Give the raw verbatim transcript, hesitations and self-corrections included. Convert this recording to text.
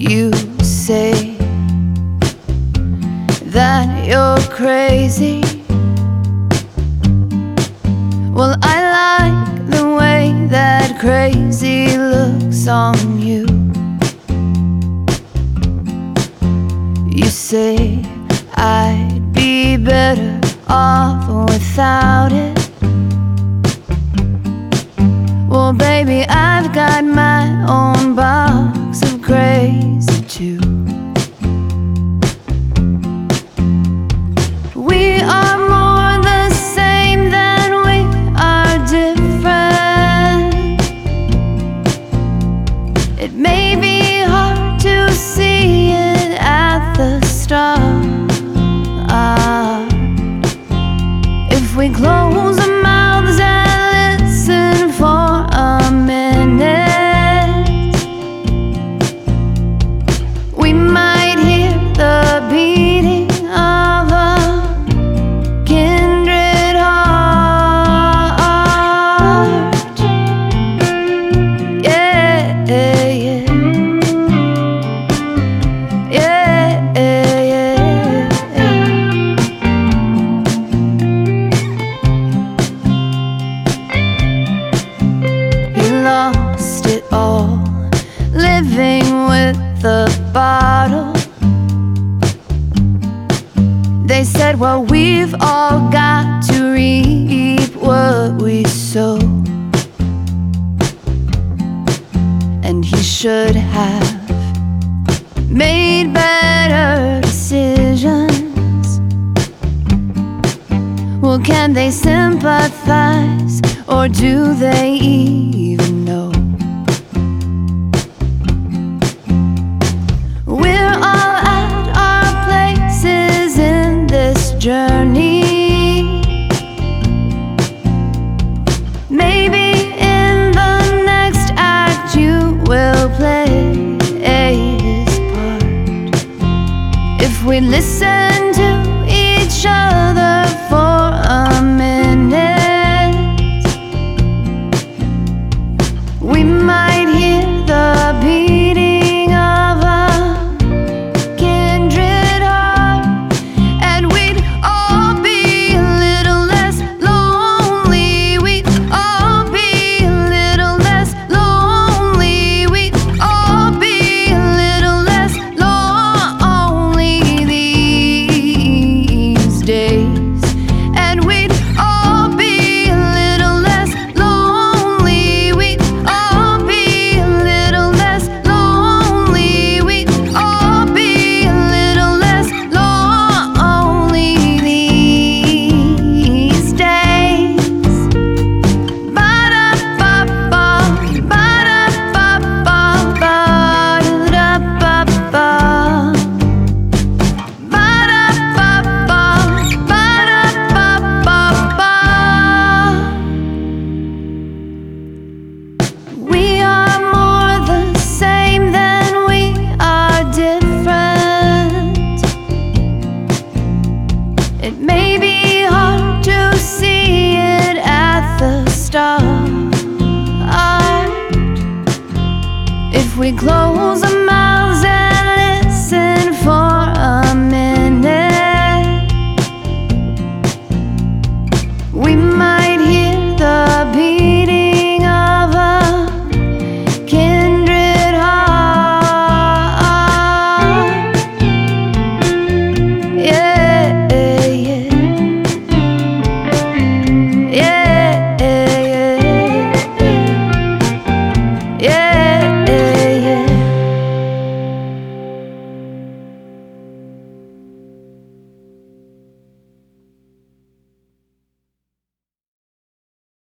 You say that you're crazy. Well, I like the way that crazy looks on you. You say I'd be better off without it. Well, baby, I've got my own box of crazy too. We are more the same than we are different. It may be hard to see it at the start. If we close our mouths and listen for a minute, we might hear the beating of a kindred heart. Yeah, yeah, yeah, yeah, yeah. He lost it all, living with the bottle. They said, well, we've all got to reap what we sow. And he should have made better decisions. Well, can they sympathize, or do they even know? We're all at our places in this journey. Maybe in the next act you will play his part. If we listen to each other for a minute, we might hear the beating of a kindred heart, and we'd all be a little less lonely. We'd all be a little less lonely. We'd all be a little less lonely these days, and we'd all be a little less lonely. We'd all be a little less lonely. We'd all be a little less lonely these days. Ba-da-ba-ba, ba-da-ba-ba, ba-da-ba-ba. Ba-da-ba-ba, ba-da-ba-ba-ba. We are more the same than we are different. It may be hard to see it at the start. If we close our